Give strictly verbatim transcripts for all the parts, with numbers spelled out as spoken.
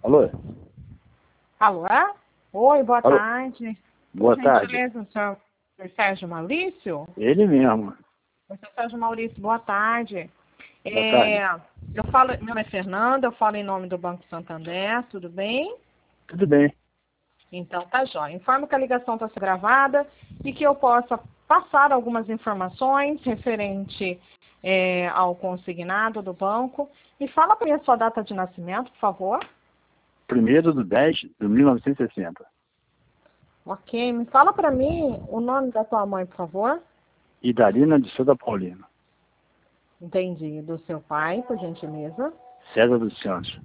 Alô? Alô? Oi, boa Alô? tarde. Boa Por tarde. gentileza, o senhor senhor Sérgio Maurício? Ele mesmo. O senhor Sérgio Maurício, boa tarde. Boa É, tarde. eu falo, meu nome é Fernanda, eu falo em nome do Banco Santander, tudo bem? Tudo bem. Então tá jóia. Informo que a ligação está sendo gravada e que eu possa passar algumas informações referente é, ao consignado do banco. Me fala para mim a sua data de nascimento, por favor. Primeiro do dez de mil novecentos e sessenta. Ok, me fala para mim o nome da tua mãe, por favor. Idarina de Souza Paulino. Entendi. Do seu pai, por gentileza. César dos Santos.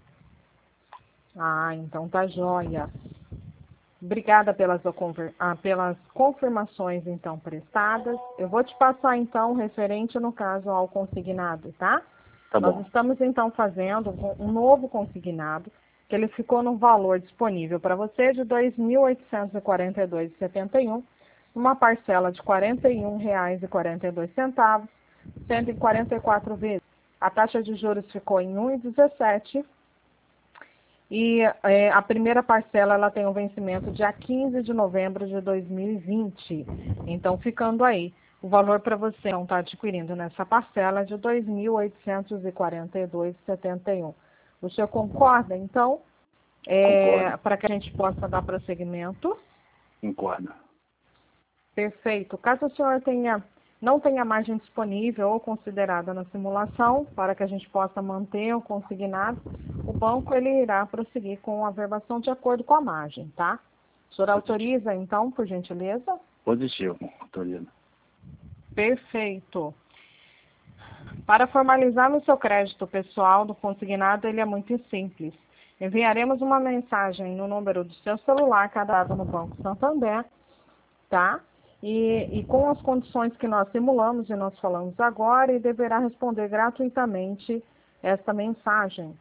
Ah, então tá jóia. Obrigada pelas, ah, pelas confirmações, então, prestadas. Eu vou te passar, então, referente, no caso, ao consignado, tá? Tá Nós bom. estamos, então, fazendo um novo consignado, que ele ficou no valor disponível para você de dois mil oitocentos e quarenta e dois reais e setenta e um centavos, uma parcela de quarenta e um reais e quarenta e dois centavos, cento e quarenta e quatro vezes. A taxa de juros ficou em um vírgula dezessete e é, a primeira parcela ela tem um vencimento dia quinze de novembro de dois mil e vinte. Então, ficando aí, o valor para você não está adquirindo nessa parcela é de dois mil oitocentos e quarenta e dois reais e setenta e um centavos. O senhor concorda, então, é, Concordo. para que a gente possa dar prosseguimento? Concordo. Perfeito. Caso o senhor tenha, não tenha margem disponível ou considerada na simulação, para que a gente possa manter o consignado, o banco ele irá prosseguir com a verbação de acordo com a margem, tá? O senhor autoriza, então, por gentileza? Positivo, autoriza. Perfeito. Para formalizar o seu crédito pessoal do consignado, ele é muito simples. Enviaremos uma mensagem no número do seu celular cadastrado no Banco Santander, tá? E, e com as condições que nós simulamos e nós falamos agora, e deverá responder gratuitamente esta mensagem.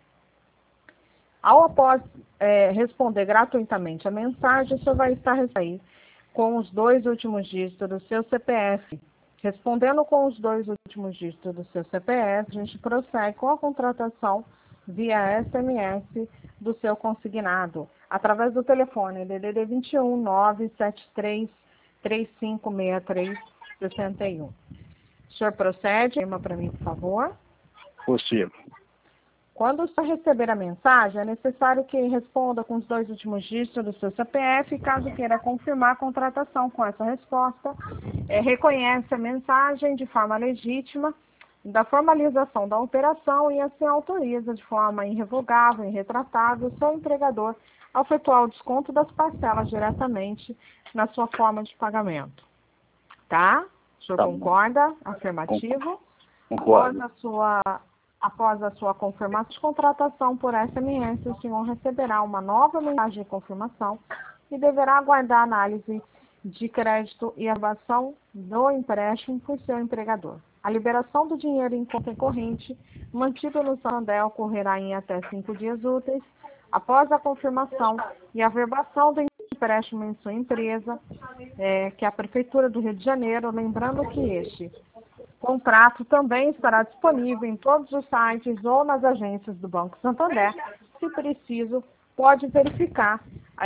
Ao após é, responder gratuitamente a mensagem, o senhor vai estar aí com os dois últimos dígitos do seu C P F. Respondendo com os dois últimos dígitos do seu C P F, a gente prossegue com a contratação via S M S do seu consignado, através do telefone D D D vinte e um, nove sete três, três cinco seis três, seis um. O senhor procede, para mim, por favor. Positivo. Quando o senhor receber a mensagem, é necessário que responda com os dois últimos dígitos do seu C P F, caso queira confirmar a contratação com essa resposta. É, reconhece a mensagem de forma legítima da formalização da operação e assim autoriza de forma irrevogável e irretratável o seu empregador a efetuar o desconto das parcelas diretamente na sua forma de pagamento. Tá? O senhor Tá concorda? Afirmativo? Concordo. Após a sua Após a sua confirmação de contratação por S M S, o senhor receberá uma nova mensagem de confirmação e deverá aguardar a análise de crédito e aprovação do empréstimo por seu empregador. A liberação do dinheiro em conta corrente, mantido no Santander, ocorrerá em até cinco dias úteis após a confirmação e a verbação do empréstimo em sua empresa, é, que é a Prefeitura do Rio de Janeiro, lembrando que este contrato também estará disponível em todos os sites ou nas agências do Banco Santander. Se preciso, pode verificar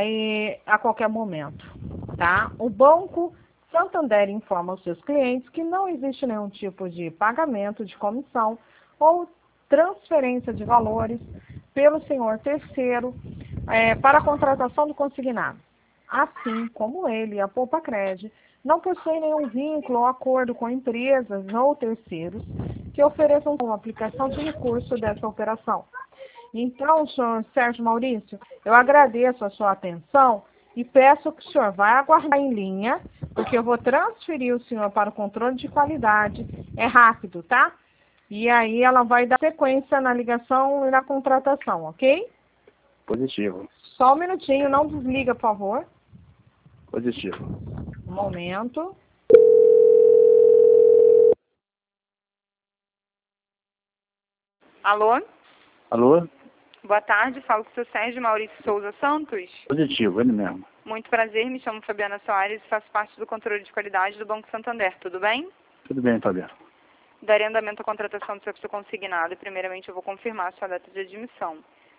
aí a qualquer momento, tá? O Banco Santander informa aos seus clientes que não existe nenhum tipo de pagamento de comissão ou transferência de valores pelo senhor terceiro é, para a contratação do consignado. Assim como ele e a Poupa Cred não possuem nenhum vínculo ou acordo com empresas ou terceiros que ofereçam uma aplicação de recurso dessa operação. Então, senhor Sérgio Maurício, eu agradeço a sua atenção e peço que o senhor vá aguardar em linha, porque eu vou transferir o senhor para o controle de qualidade. É rápido, tá? E aí ela vai dar sequência na ligação e na contratação, ok? Positivo. Só um minutinho, não desliga, por favor. Positivo. Um momento. Alô? Alô? Boa tarde, falo com o seu Sérgio Maurício Souza Santos. Positivo, ele mesmo. Muito prazer, me chamo Fabiana Soares e faço parte do controle de qualidade do Banco Santander, tudo bem? Tudo bem, Fabiano. Darei andamento à contratação do seu consignado e primeiramente eu vou confirmar a sua data de admissão.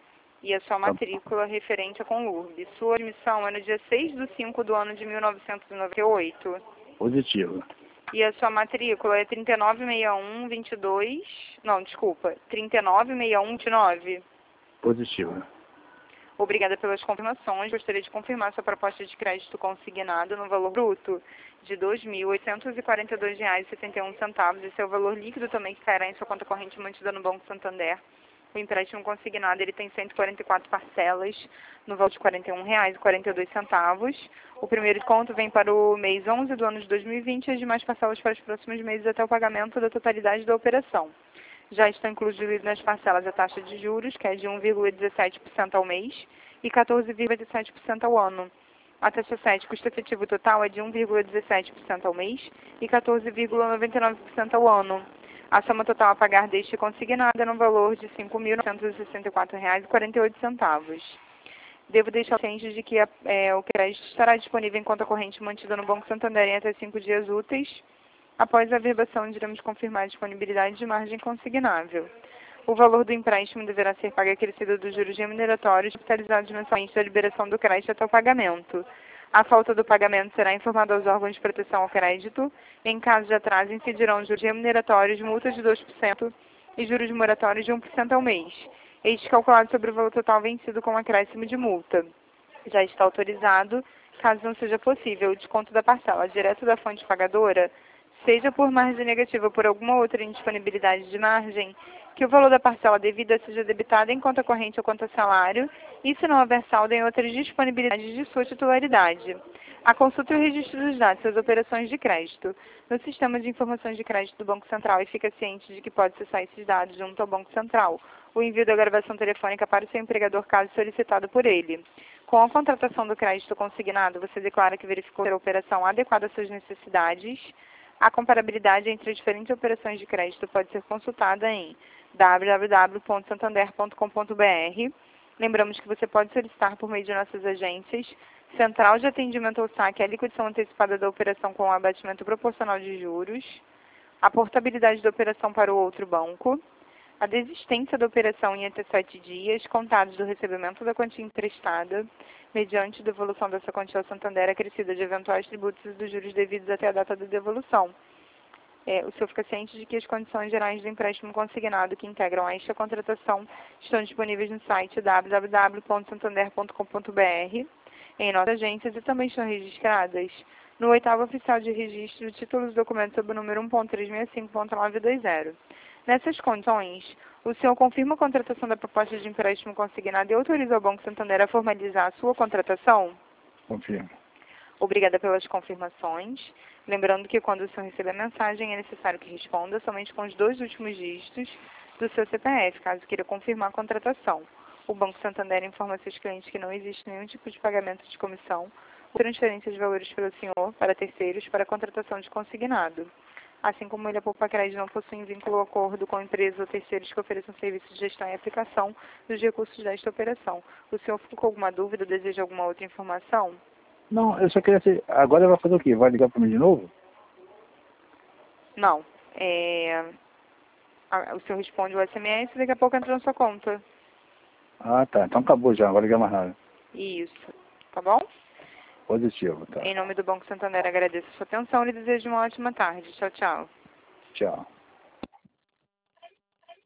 e a sua matrícula referente à Conlurb. Sua admissão é no dia seis de cinco do ano de mil novecentos e noventa e oito. Positivo. E a sua matrícula é trinta e nove sessenta e um, vinte e dois... Não, desculpa. trinta e nove sessenta e um, vinte e nove. Positivo. Obrigada pelas confirmações. Gostaria de confirmar sua proposta de crédito consignado no valor bruto de dois mil oitocentos e quarenta e dois reais e setenta e um centavos e seu valor líquido também que cairá em sua conta corrente mantida no Banco Santander. O empréstimo consignado ele tem cento e quarenta e quatro parcelas no valor de quarenta e um reais e quarenta e dois centavos. O primeiro conto vem para o mês onze do ano de dois mil e vinte e as demais parcelas para os próximos meses até o pagamento da totalidade da operação. Já estão incluídas nas parcelas a taxa de juros, que é de um vírgula dezessete por cento ao mês e quatorze vírgula vinte e sete por cento ao ano. A taxa sete, custo efetivo total, é de um vírgula dezessete por cento ao mês e quatorze vírgula noventa e nove por cento ao ano. A soma total a pagar deste consignado é no valor de cinco mil novecentos e sessenta e quatro reais e quarenta e oito centavos. Devo deixar ciente de que a, é, o crédito estará disponível em conta corrente mantida no Banco Santander em até cinco dias úteis. Após a averbação, iremos confirmar a disponibilidade de margem consignável. O valor do empréstimo deverá ser pago acrescido dos juros remuneratórios capitalizados mensalmente da liberação do crédito até o pagamento. A falta do pagamento será informada aos órgãos de proteção ao crédito. Em caso de atraso, incidirão juros remuneratórios, multas de dois por cento e juros moratórios de um por cento ao mês. Este calculado sobre o valor total vencido com acréscimo de multa. Já está autorizado, caso não seja possível, o desconto da parcela direto da fonte pagadora, seja por margem negativa ou por alguma outra indisponibilidade de margem, que o valor da parcela devida seja debitado em conta corrente ou conta salário, e se não houver saldo em outras disponibilidades de sua titularidade. A consulta e o registro dos dados das operações de crédito no Sistema de Informações de Crédito do Banco Central e fica ciente de que pode acessar esses dados junto ao Banco Central. O envio da gravação telefônica para o seu empregador caso solicitado por ele. Com a contratação do crédito consignado, você declara que verificou a operação adequada às suas necessidades. A comparabilidade entre diferentes operações de crédito pode ser consultada em w w w ponto santander ponto com ponto b r. Lembramos que você pode solicitar por meio de nossas agências, Central de Atendimento ao Saque, a liquidação antecipada da operação com o abatimento proporcional de juros, a portabilidade da operação para o outro banco, a desistência da operação em até sete dias, contados do recebimento da quantia emprestada, mediante devolução dessa quantia ao Santander acrescida de eventuais tributos e dos juros devidos até a data da devolução. É, o senhor fica ciente de que as condições gerais do empréstimo consignado que integram esta contratação estão disponíveis no site w w w ponto santander ponto com ponto b r, em nossas agências, e também estão registradas no oitavo oficial de registro de títulos e documentos sob o número um ponto trezentos e sessenta e cinco ponto novecentos e vinte. Nessas condições, o senhor confirma a contratação da proposta de empréstimo consignado e autoriza o Banco Santander a formalizar a sua contratação? Confirmo. Obrigada pelas confirmações. Lembrando que quando o senhor receber a mensagem, é necessário que responda somente com os dois últimos dígitos do seu C P F, caso queira confirmar a contratação. O Banco Santander informa seus clientes que não existe nenhum tipo de pagamento de comissão ou transferência de valores pelo senhor para terceiros para a contratação de consignado. Assim como ele, a Poupa Crédito, não possui vínculo ou acordo com empresas ou terceiros que ofereçam serviços de gestão e aplicação dos recursos desta operação. O senhor ficou com alguma dúvida ou deseja alguma outra informação? Não, eu só queria ser... Agora vai fazer o quê? Vai ligar para mim de novo? Não. É... O senhor responde o S M S e daqui a pouco entra na sua conta. Ah, tá. Então acabou já. Não vai ligar mais nada. Isso. Tá bom? Positivo, tá. Em nome do Banco Santander, agradeço a sua atenção e lhe desejo uma ótima tarde. Tchau, tchau. Tchau.